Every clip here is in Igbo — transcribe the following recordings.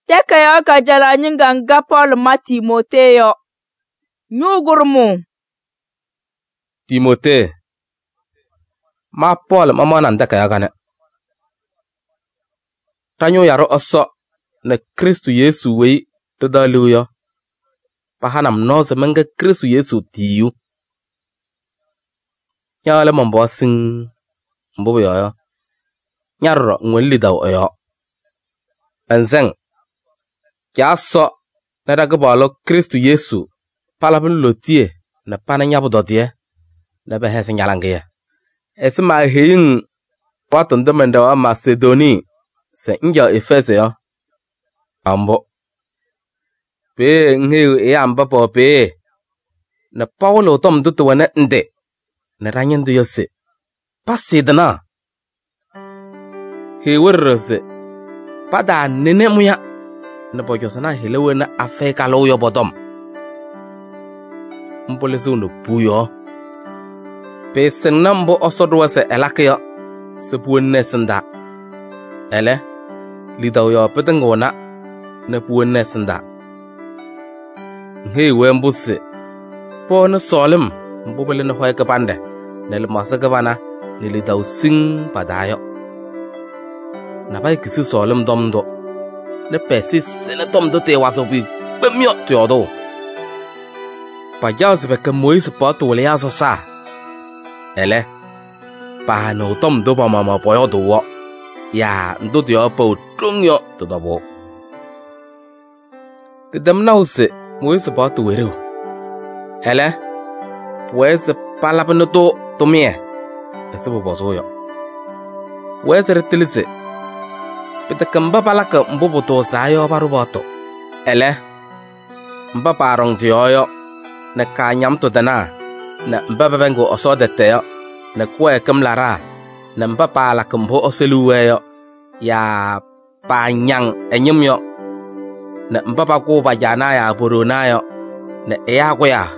teka yo ka jala nyinganga Paul ma Timoteyo nyugurmu Timote ma Paul ma manan daka ya gane tanyo yaro oso na Kristu Yesu wei tadaluyo pahanam noze menga Kristu Yesu tiyu nyale mambo sing mbubu yo nyarro ngweli daw yo anzeng kya so na daga balo Kristu Yesu palabun lotie na pana nyabu dodie na be hese nyalange esma heyin patun de menda Macedoni se inja Efese yo ambo pe ngeu e amba po pe na Paulo tom dutu wana nde na ranyendu yose pasidna he werrose pada nene muya na bojo sana helewe na afeka lo yo bodom mpole sundo puyo pe senambo osodwa se elakyo se puenne senda ele lidaw yo petengona na puenne senda he wembuse po na solim mbubele na hoy kapande ne le masaka bana ne lidaw sing padayo na bay kisi solim domdo ne pesi sene domdo te waso bi bemyo tyodo pa jaws be ka Moise pato le yaso sa ele pa no domdo ba mama poyo do ya ndo dio po tungyo to dabo kedam nause Moise pato wero ele pues palapno to mie ese bo bozo yo pues retilise pita kamba palaka mbobo to sayo barubato ele mba parong tioyo na kanyam to dana na mba bengo osodete yo na kwe kamlara na mba palaka mbo oseluwe yo ya panyang enyum yo na mba pa ko bajana ya buruna yo na eya ko ya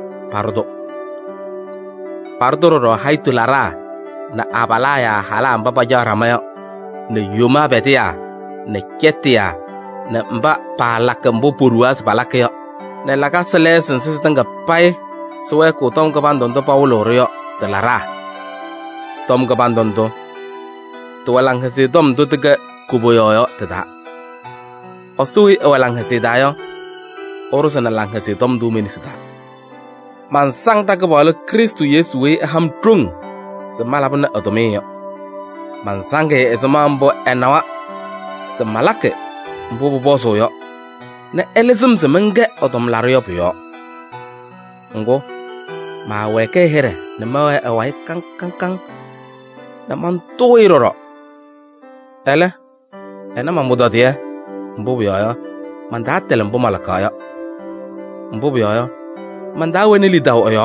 pardo ro haitu lara na abalaya hala mba bajara mayo na yuma betia na ketia na mba palaka mbo puruas balakyo na laka selesen sistanga pai suwe ko tom ka bandondo Paulo rio selara tom ka bandondo to walang hasi dom do tega kuboyo tada osui walang hasi dayo orusana lang hasi dom du minisita man sang ta ka bolo Kristu Yesu we ham trung semalabna otomeyo man sange ezamambo enawa semalake mbobo boso yo na elizum semenge otom lario pyo ngo ma weke here na mawe awai kang na man toiroro ele ena mamudo dia mbobo yo man da tele mbo malaka yo mbobo yo man da weni lidaw yo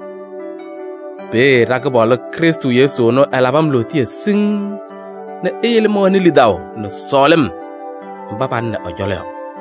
be rakabolo Kristu Yesu no alabam lotie sing na eyele mo ni lidaw no solem baban na ojole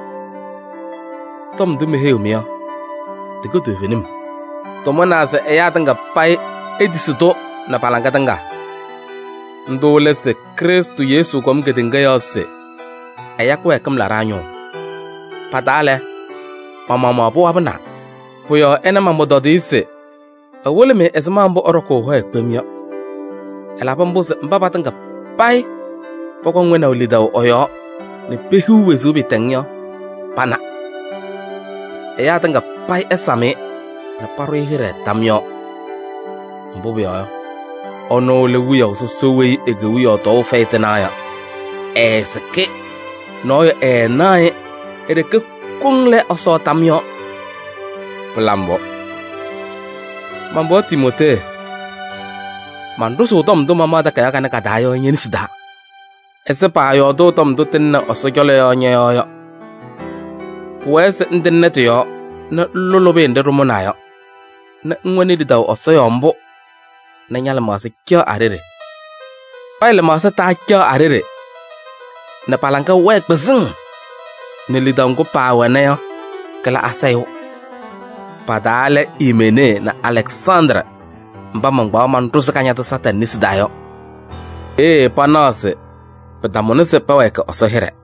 tom du meheu mia de go de venim to mona se eya tanga pai edisuto na palanga tanga ndo leste Kristu Yesu kom gedinga yose eya ko ekam la ranyo padale mama bo abna puyo ena mamodo dise awole me ezamambo oroko ho ekpemyo elabambo se mbaba tanga pai poko ngwena ulidaw oyo ne pehu wezu bitengyo pana eya tanga pai esame na paro hire tamyo mbobyo ono le wiyo so sowe egewiyo to feitenaya eseke no nae ereke kungle oso tamyo plambo mambo Timote mandu so tom do mama da kaya kana kadayo nyen sida ese pa yo do tom do tin osojole yo nyeyo pues ndenne to yo na lolobe nderumo na yo na ngwani di daw osoyombo na nyala mase kyo arere paile mase ta kyo arere na palanka wek bezin ne lidango pa wana yo kala asayo padale imene na Alexandra mba mangba man rusakanya to satanis dayo panase pedamone se paweka osohere